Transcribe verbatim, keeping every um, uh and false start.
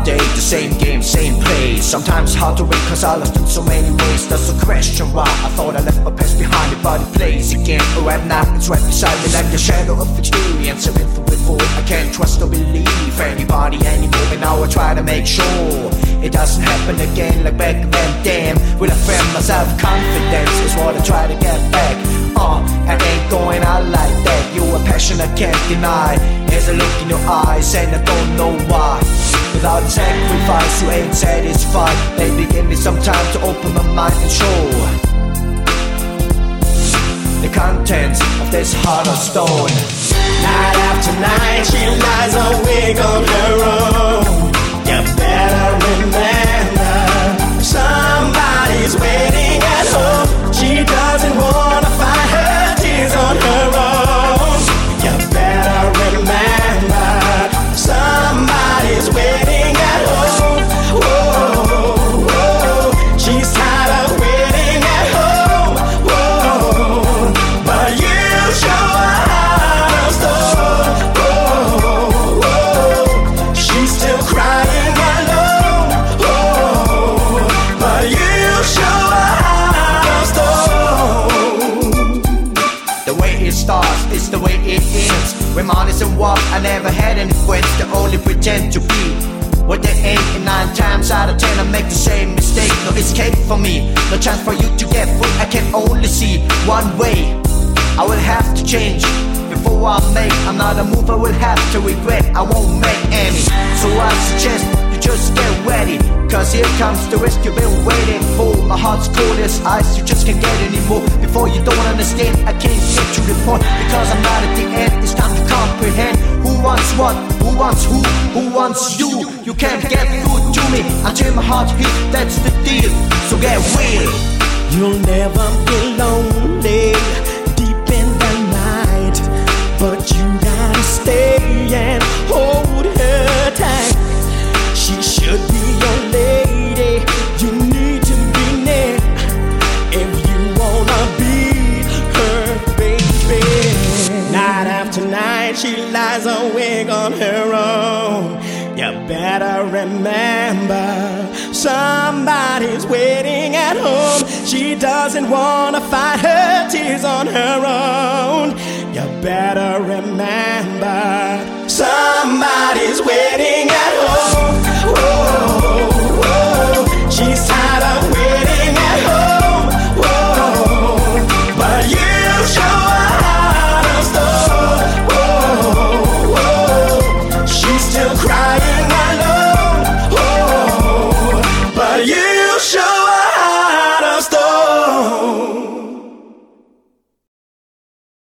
day, the same game, same place. Sometimes it's hard to wait cause I lost in so many ways. That's a question why I thought I left my past behind me, but it plays again. Oh, at night it's right beside me like the shadow of experience I've been through before. I can't trust or believe anybody anymore, and now I try to make sure it doesn't happen again like back then. Damn, will I friend myself? Confidence is what I try to get back. Uh, I ain't going out like that. You're a passion I can't deny. There's a look in your eyes and I don't know why. Without sacrifice you ain't satisfied. Baby, give me some time to open my mind and show the contents of this heart of stone. Night after night she lies awake on her own. You better remember, somebody's waiting at home. She doesn't wanna fight her tears on her own. You better remember, somebody's waiting at home. Whoa, whoa, she's tired of waiting at home. Whoa, but you show her heart of stone. Whoa, whoa, she's still crying alone. Whoa, but you show her heart of stone. The way it starts is the way it ends. When honest and walk, I never had any friends. They only pretend to be what they ain't. And nine times out of ten I make the same mistake. No escape for me, no chance for you to get free. I can only see one way. I will have to change before I make another move. I will have to regret, I won't make any. So I suggest you just get ready, cause here comes the risk you've been waiting for. My heart's cold as ice, you just can't get anymore. Before you don't understand, I can't get to the point, because I'm not at the end. It's time to comprehend. Who wants what? Who wants who? Who wants you? You can't get through to me until my heart hits, that's the deal. So get real. You'll never be lonely deep in the night, but you gotta stay and hold her tight. She should be your lady, you need to be near if you wanna be her baby. Night after night she lies awake on her own. You better remember, somebody's waiting at home. She doesn't wanna fight her tears on her own. You better remember, somebody's waiting at home. Whoa, whoa, she's tired of waiting.